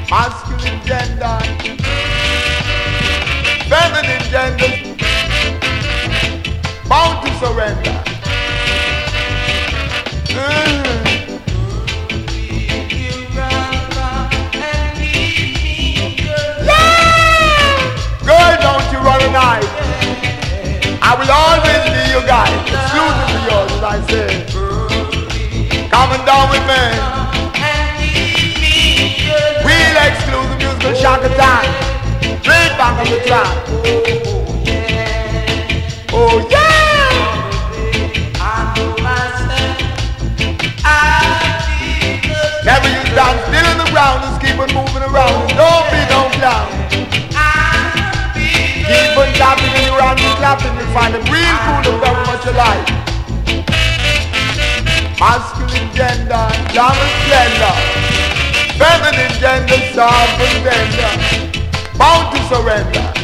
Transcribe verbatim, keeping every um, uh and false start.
masculine gender, feminine gender, bound to surrender. Mm. Girl, don't you run a night. I will always be your guide, exclusively yours, as I say. Coming down with me. Real exclusive musical shock attack. Straight back on the track. Oh yeah! Never you stand still on the ground, just keep on moving around. Don't be no clown. Keep on tapping and around and clapping, you find a real fool of very much alike. Masculine gender, dominant gender, feminine gender, soft and tender, bound to surrender.